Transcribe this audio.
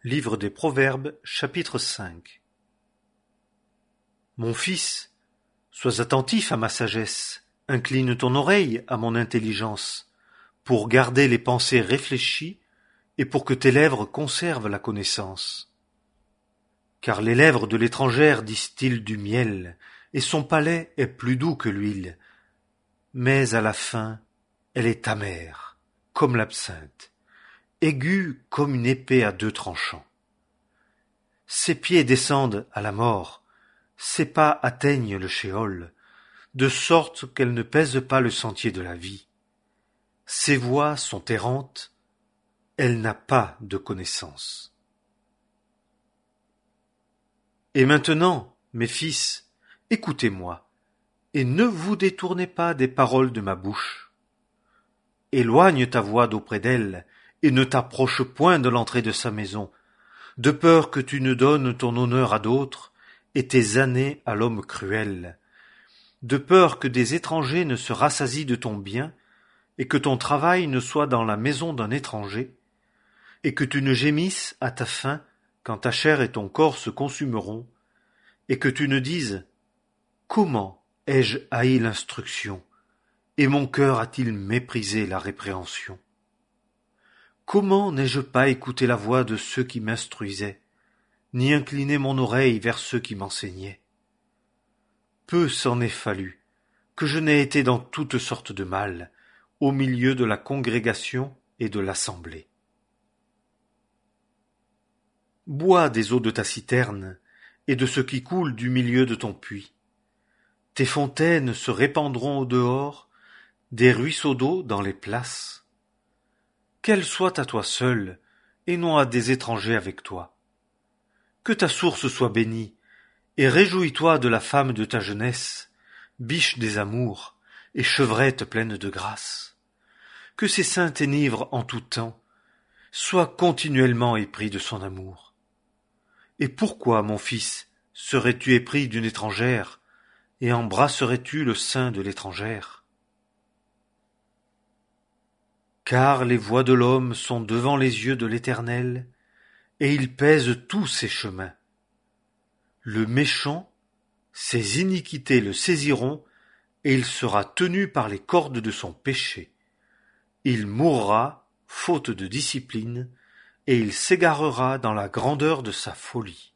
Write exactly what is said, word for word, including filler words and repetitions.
Livre des Proverbes, chapitre cinq. Mon fils, sois attentif à ma sagesse, incline ton oreille à mon intelligence, pour garder les pensées réfléchies et pour que tes lèvres conservent la connaissance. Car les lèvres de l'étrangère distillent du miel, et son palais est plus doux que l'huile. Mais à la fin, elle est amère, comme l'absinthe, aiguë comme une épée à deux tranchants. Ses pieds descendent à la mort, ses pas atteignent le shéol, de sorte qu'elle ne pèse pas le sentier de la vie. Ses voies sont errantes, elle n'a pas de connaissance. Et maintenant, mes fils, écoutez-moi, et ne vous détournez pas des paroles de ma bouche. Éloigne ta voix d'auprès d'elle, et ne t'approche point de l'entrée de sa maison, de peur que tu ne donnes ton honneur à d'autres, et tes années à l'homme cruel, de peur que des étrangers ne se rassasient de ton bien, et que ton travail ne soit dans la maison d'un étranger, et que tu ne gémisses à ta faim quand ta chair et ton corps se consumeront, et que tu ne dises « Comment ai-je haï l'instruction, et mon cœur a-t-il méprisé la répréhension ? Comment n'ai-je pas écouté la voix de ceux qui m'instruisaient, ni incliné mon oreille vers ceux qui m'enseignaient ? Peu s'en est fallu, que je n'ai été dans toutes sortes de mal, au milieu de la congrégation et de l'assemblée. Bois des eaux de ta citerne, et de ce qui coule du milieu de ton puits. Tes fontaines se répandront au dehors, des ruisseaux d'eau dans les places. Qu'elle soit à toi seul, et non à des étrangers avec toi. Que ta source soit bénie, et réjouis-toi de la femme de ta jeunesse, biche des amours, et chevrette pleine de grâce. Que ses seins t'enivrent en tout temps, sois continuellement épris de son amour. Et pourquoi, mon fils, serais-tu épris d'une étrangère, et embrasserais-tu le sein de l'étrangère ? Car les voies de l'homme sont devant les yeux de l'Éternel, et il pèse tous ses chemins. Le méchant, ses iniquités le saisiront, et il sera tenu par les cordes de son péché. Il mourra, faute de discipline, et il s'égarera dans la grandeur de sa folie.